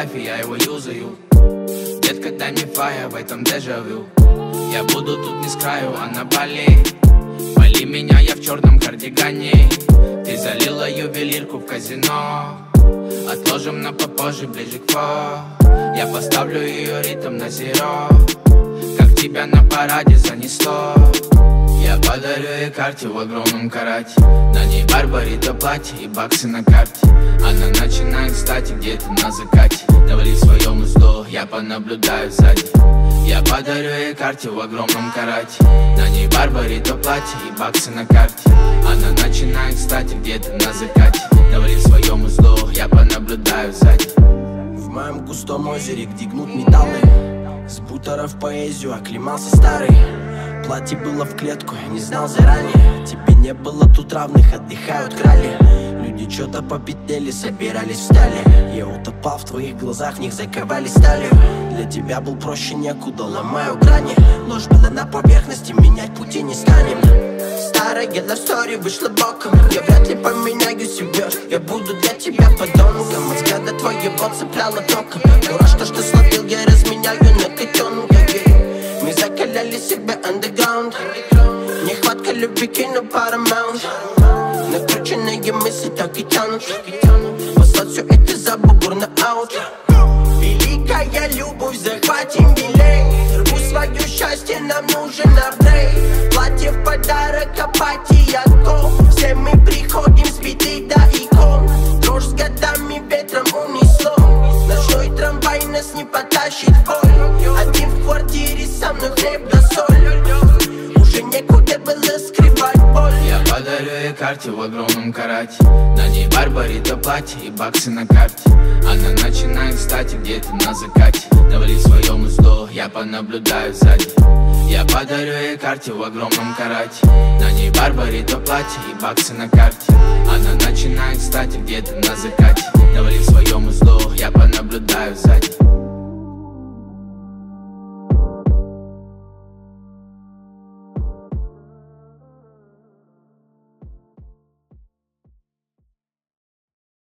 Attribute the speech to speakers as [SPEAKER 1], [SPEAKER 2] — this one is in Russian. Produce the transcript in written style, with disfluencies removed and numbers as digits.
[SPEAKER 1] лайфе, я его юзаю. Детка, дай мне фая, в этом дежавю. Я буду тут не с краю, а на Бали. Пали меня, я в черном кардигане. Ты залила ювелирку в казино. Отложим на попозже, ближе к фо. Я поставлю ее ритм на зеро. Как тебя на параде занесло. Я подарю ей карте в огромном карате. На ней Барбарита платье и баксы на карте. Она начинает, кстати, где-то на закате. Навали в своем узлу, я понаблюдаю сзади. Я подарю ей карте в огромном карате. На ней Барбарита платье и баксы на карте. Она начинает, кстати, где-то на закате. Навали в своем узлу, я понаблюдаю сзади.
[SPEAKER 2] В моем густом озере, где гнут металлы, с бутера в поэзию оклемался старый. Платье было в клетку, я не знал заранее. Тебе не было тут равных, отдыхают крали. Люди что-то попятели, собирались, встали. Я утопал в твоих глазах, в них заковали сталью. Для тебя был проще некуда, ломаю грани. Ложь была на поверхности, менять пути не станем. Старая love story вышла боком. Я вряд ли поменяю себя. Я буду для тебя подонком. От взгляда твоего цепляло током. Дурашка, что словил, я разменяю на котенка. Мы закаляли себя underground. Нехватка любви, кино Paramount. Накрученные мысли так и тянут. Послать все это за бугор на аут. Великая любовь, захватим билей. Рву свое счастье, нам нужен апгрейд. Платье в подарок, апатия гол. Все мы приходим с беды до икон. Дрожь с годами ветром унесло. Ночной трамвай нас не потащит в бой. Один в квартире, со мной хлеб да соль. Уже некуда было скрывать боль.
[SPEAKER 1] Я подарю ей карте в огромном карате. На ней Барбарита платье и баксы на карте. Она начинает, кстати, где-то на закате. Навали в своем узлу, я понаблюдаю сзади. Я подарю ей карте в огромном карате. На ней Барбарита платье и баксы на карте. Она начинает, кстати, где-то на закате. Навали в своем узлу, я понаблюдаю сзади.